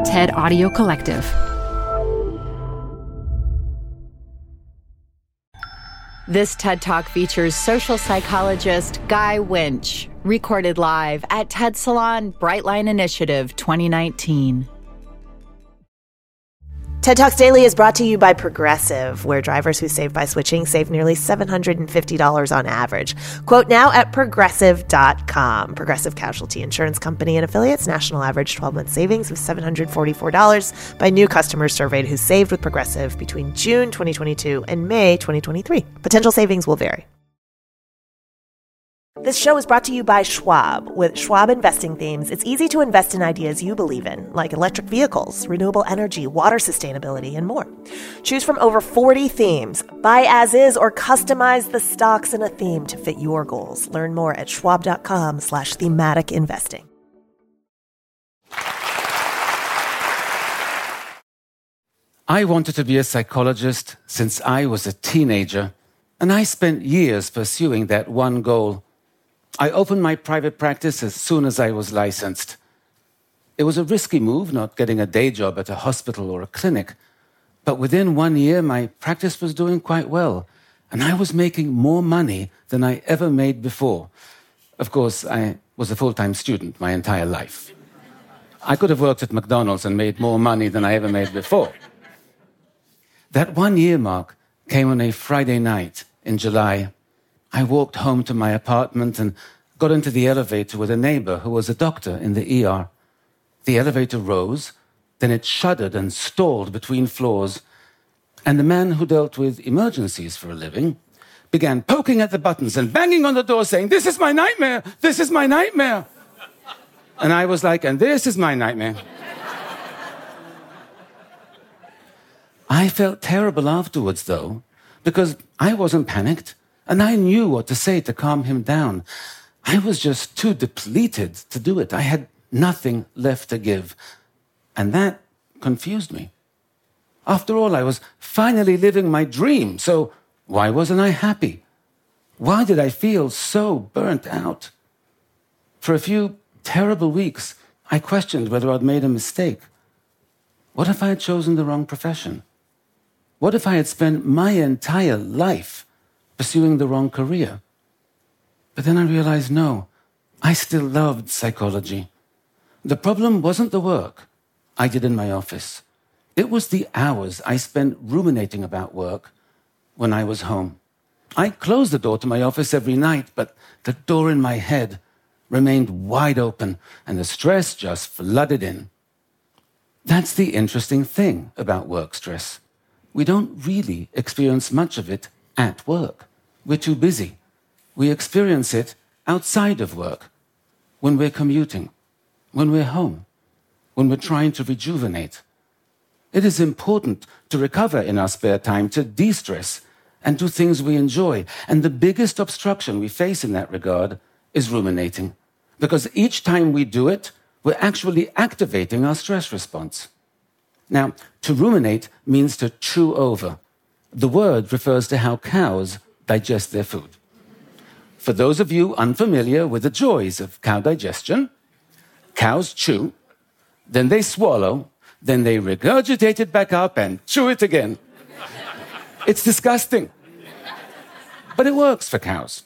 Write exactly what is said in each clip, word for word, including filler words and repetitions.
TED Audio Collective. This TED Talk features social psychologist Guy Winch, recorded live at TED Salon Brightline Initiative twenty nineteen. TED Talks Daily is brought to you by Progressive, where drivers who save by switching save nearly seven hundred fifty dollars on average. Quote now at progressive dot com. Progressive Casualty Insurance Company and affiliates. National average twelve-month savings of seven hundred forty-four dollars by new customers surveyed who saved with Progressive between June twenty twenty-two and May twenty twenty-three. Potential savings will vary. This show is brought to you by Schwab. With Schwab investing themes, it's easy to invest in ideas you believe in, like electric vehicles, renewable energy, water sustainability, and more. Choose from over forty themes. Buy as is or customize the stocks in a theme to fit your goals. Learn more at schwab.com slash thematic investing. I wanted to be a psychologist since I was a teenager, and I spent years pursuing that one goal. I opened my private practice as soon as I was licensed. It was a risky move, not getting a day job at a hospital or a clinic. But within one year, my practice was doing quite well, and I was making more money than I ever made before. Of course, I was a full-time student my entire life. I could have worked at McDonald's and made more money than I ever made before. That one-year mark came on a Friday night in July. I walked home to my apartment and got into the elevator with a neighbor who was a doctor in the E R. The elevator rose, then it shuddered and stalled between floors, and the man who dealt with emergencies for a living began poking at the buttons and banging on the door saying, "This is my nightmare! This is my nightmare!" And I was like, "And this is my nightmare." I felt terrible afterwards, though, because I wasn't panicked. And I knew what to say to calm him down. I was just too depleted to do it. I had nothing left to give. And that confused me. After all, I was finally living my dream, so why wasn't I happy? Why did I feel so burnt out? For a few terrible weeks, I questioned whether I'd made a mistake. What if I had chosen the wrong profession? What if I had spent my entire life pursuing the wrong career? But then I realized, no, I still loved psychology. The problem wasn't the work I did in my office. It was the hours I spent ruminating about work when I was home. I closed the door to my office every night, but the door in my head remained wide open, and the stress just flooded in. That's the interesting thing about work stress. We don't really experience much of it at work. We're too busy. We experience it outside of work, when we're commuting, when we're home, when we're trying to rejuvenate. It is important to recover in our spare time, to de-stress and do things we enjoy. And the biggest obstruction we face in that regard is ruminating, because each time we do it, we're actually activating our stress response. Now, to ruminate means to chew over. The word refers to how cows digest their food. For those of you unfamiliar with the joys of cow digestion, cows chew, then they swallow, then they regurgitate it back up and chew it again. It's disgusting. But it works for cows.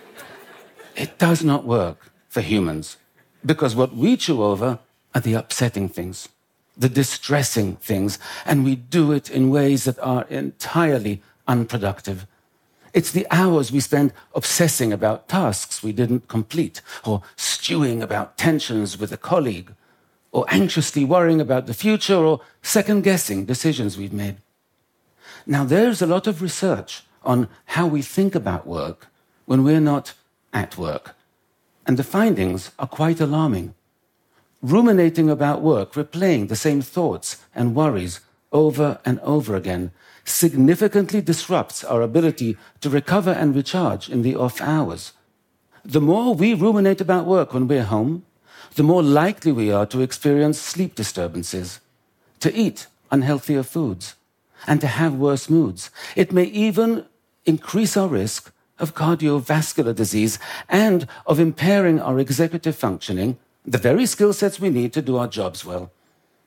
It does not work for humans, because what we chew over are the upsetting things, the distressing things, and we do it in ways that are entirely unproductive. It's the hours we spend obsessing about tasks we didn't complete, or stewing about tensions with a colleague, or anxiously worrying about the future, or second-guessing decisions we've made. Now, there's a lot of research on how we think about work when we're not at work, and the findings are quite alarming. Ruminating about work, replaying the same thoughts and worries over and over again, significantly disrupts our ability to recover and recharge in the off hours. The more we ruminate about work when we're home, the more likely we are to experience sleep disturbances, to eat unhealthier foods, and to have worse moods. It may even increase our risk of cardiovascular disease and of impairing our executive functioning, the very skill sets we need to do our jobs well.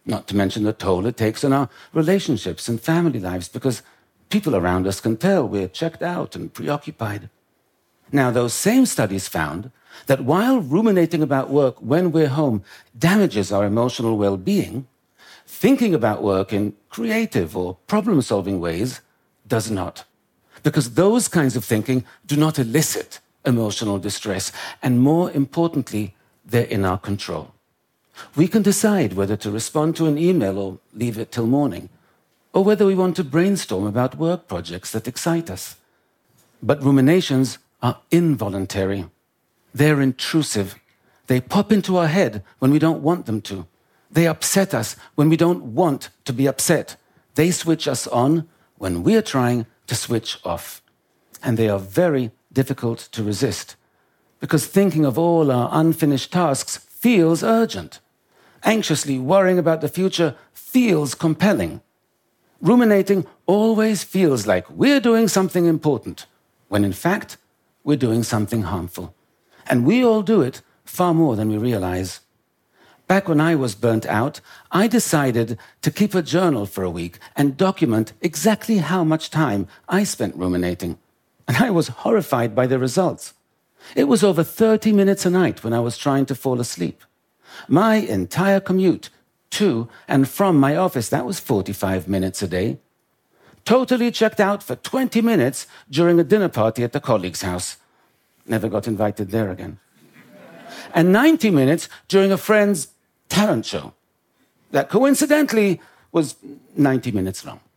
Not to mention the toll it takes on our relationships and family lives, because people around us can tell we're checked out and preoccupied. Now, those same studies found that while ruminating about work when we're home damages our emotional well-being, thinking about work in creative or problem-solving ways does not. Because those kinds of thinking do not elicit emotional distress, and more importantly, they're in our control. We can decide whether to respond to an email or leave it till morning, or whether we want to brainstorm about work projects that excite us. But ruminations are involuntary. They're intrusive. They pop into our head when we don't want them to. They upset us when we don't want to be upset. They switch us on when we're trying to switch off. And they are very difficult to resist, because thinking of all our unfinished tasks feels urgent. Anxiously worrying about the future feels compelling. Ruminating always feels like we're doing something important, when in fact, we're doing something harmful. And we all do it far more than we realize. Back when I was burnt out, I decided to keep a journal for a week and document exactly how much time I spent ruminating. And I was horrified by the results. It was over thirty minutes a night when I was trying to fall asleep. My entire commute to and from my office, that was forty-five minutes a day. Totally checked out for twenty minutes during a dinner party at a colleague's house. Never got invited there again. And ninety minutes during a friend's talent show that coincidentally was ninety minutes long.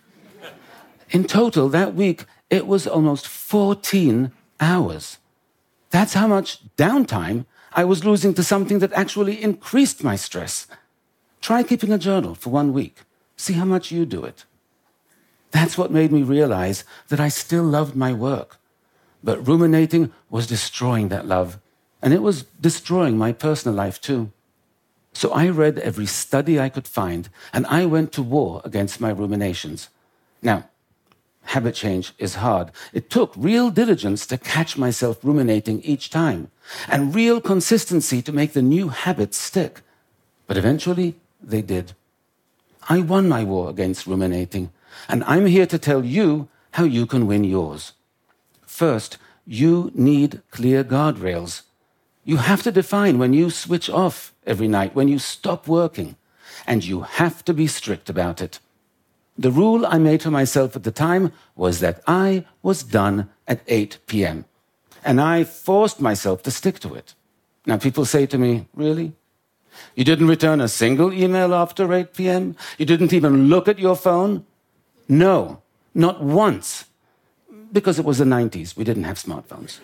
In total, that week, it was almost fourteen hours. That's how much downtime I was losing to something that actually increased my stress. Try keeping a journal for one week. See how much you do it. That's what made me realize that I still loved my work. But ruminating was destroying that love, and it was destroying my personal life too. So I read every study I could find, and I went to war against my ruminations. Now, habit change is hard. It took real diligence to catch myself ruminating each time, and real consistency to make the new habits stick. But eventually, they did. I won my war against ruminating, and I'm here to tell you how you can win yours. First, you need clear guardrails. You have to define when you switch off every night, when you stop working, and you have to be strict about it. The rule I made for myself at the time was that I was done at eight p.m., and I forced myself to stick to it. Now, people say to me, really? You didn't return a single email after eight p.m.? You didn't even look at your phone? No, not once. Because it was the nineties. We didn't have smartphones.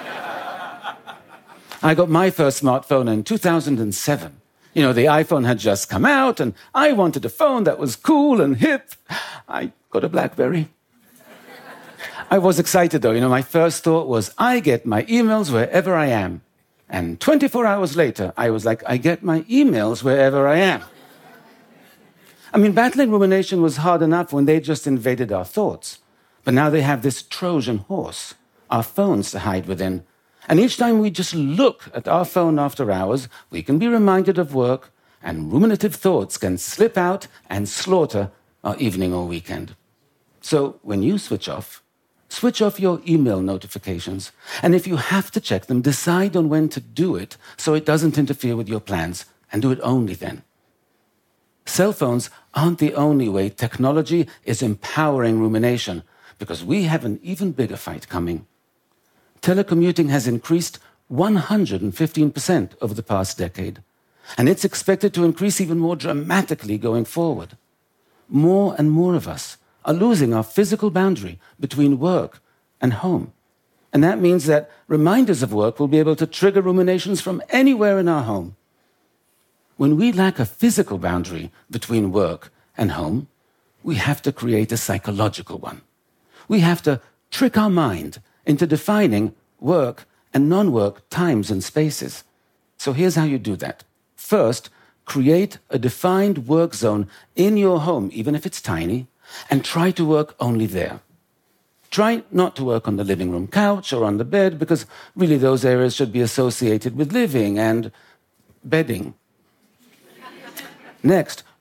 I got my first smartphone in two thousand seven. You know, the iPhone had just come out, and I wanted a phone that was cool and hip. I got a BlackBerry. I was excited, though. You know, my first thought was, I get my emails wherever I am. And twenty-four hours later, I was like, I get my emails wherever I am. I mean, battling rumination was hard enough when they just invaded our thoughts. But now they have this Trojan horse, our phones, to hide within. And each time we just look at our phone after hours, we can be reminded of work, and ruminative thoughts can slip out and slaughter our evening or weekend. So when you switch off, switch off your email notifications. And if you have to check them, decide on when to do it so it doesn't interfere with your plans, and do it only then. Cell phones aren't the only way technology is empowering rumination, because we have an even bigger fight coming. Telecommuting has increased one hundred fifteen percent over the past decade, and it's expected to increase even more dramatically going forward. More and more of us are losing our physical boundary between work and home. And that means that reminders of work will be able to trigger ruminations from anywhere in our home. When we lack a physical boundary between work and home, we have to create a psychological one. We have to trick our mind into defining work and non-work times and spaces. So here's how you do that. First, create a defined work zone in your home, even if it's tiny, and try to work only there. Try not to work on the living room couch or on the bed, because really those areas should be associated with living and bedding. Next,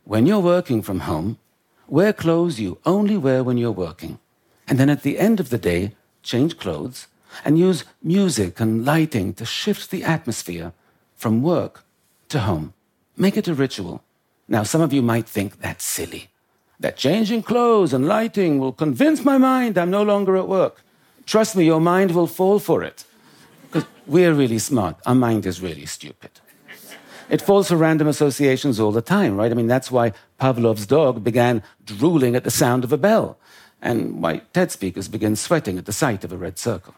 when you're working from home, wear clothes you only wear when you're working. And then at the end of the day, change clothes and use music and lighting to shift the atmosphere from work to home. Make it a ritual. Now, some of you might think that's silly, that changing clothes and lighting will convince my mind I'm no longer at work. Trust me, your mind will fall for it. Because we're really smart. Our mind is really stupid. It falls for random associations all the time, right? I mean, that's why Pavlov's dog began drooling at the sound of a bell, and why TED speakers begin sweating at the sight of a red circle.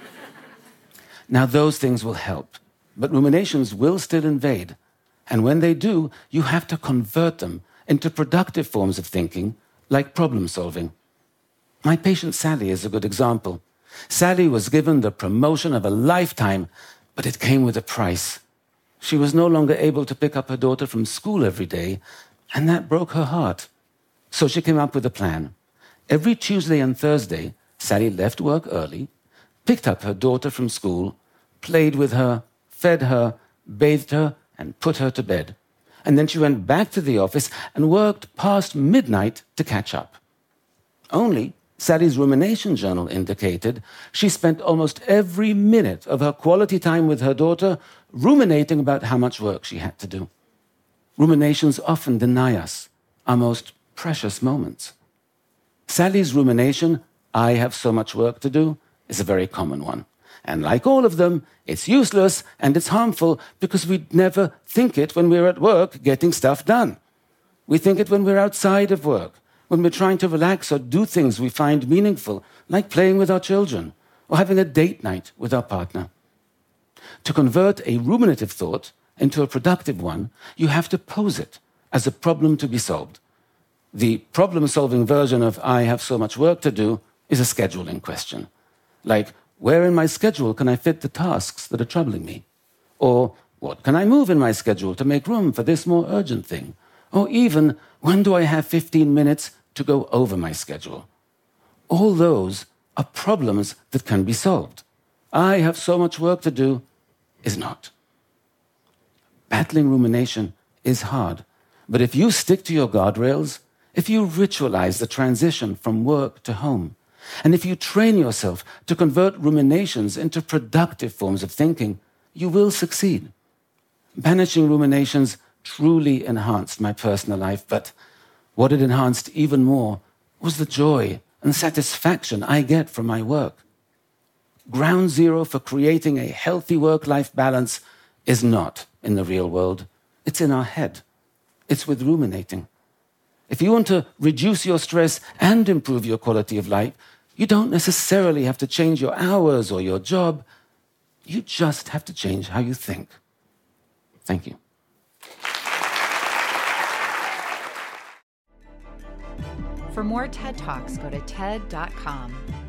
Now, those things will help, but ruminations will still invade. And when they do, you have to convert them into productive forms of thinking, like problem solving. My patient Sally is a good example. Sally was given the promotion of a lifetime, but it came with a price. She was no longer able to pick up her daughter from school every day, and that broke her heart. So she came up with a plan. Every Tuesday and Thursday, Sally left work early, picked up her daughter from school, played with her, fed her, bathed her, and put her to bed. And then she went back to the office and worked past midnight to catch up. Only Sally's rumination journal indicated she spent almost every minute of her quality time with her daughter ruminating about how much work she had to do. Ruminations often deny us our most precious moments. Sally's rumination, I have so much work to do, is a very common one. And like all of them, it's useless and it's harmful because we never think it when we're at work getting stuff done. We think it when we're outside of work, when we're trying to relax or do things we find meaningful, like playing with our children or having a date night with our partner. To convert a ruminative thought into a productive one, you have to pose it as a problem to be solved. The problem-solving version of I have so much work to do is a scheduling question, like, where in my schedule can I fit the tasks that are troubling me? Or what can I move in my schedule to make room for this more urgent thing? Or even, when do I have fifteen minutes to go over my schedule? All those are problems that can be solved. I have so much work to do is not. Battling rumination is hard, but if you stick to your guardrails, if you ritualize the transition from work to home, and if you train yourself to convert ruminations into productive forms of thinking, you will succeed. Banishing ruminations truly enhanced my personal life, but what it enhanced even more was the joy and satisfaction I get from my work. Ground zero for creating a healthy work-life balance is not in the real world. It's in our head. It's with ruminating. If you want to reduce your stress and improve your quality of life, you don't necessarily have to change your hours or your job. You just have to change how you think. Thank you. For more TED Talks, go to T E D dot com.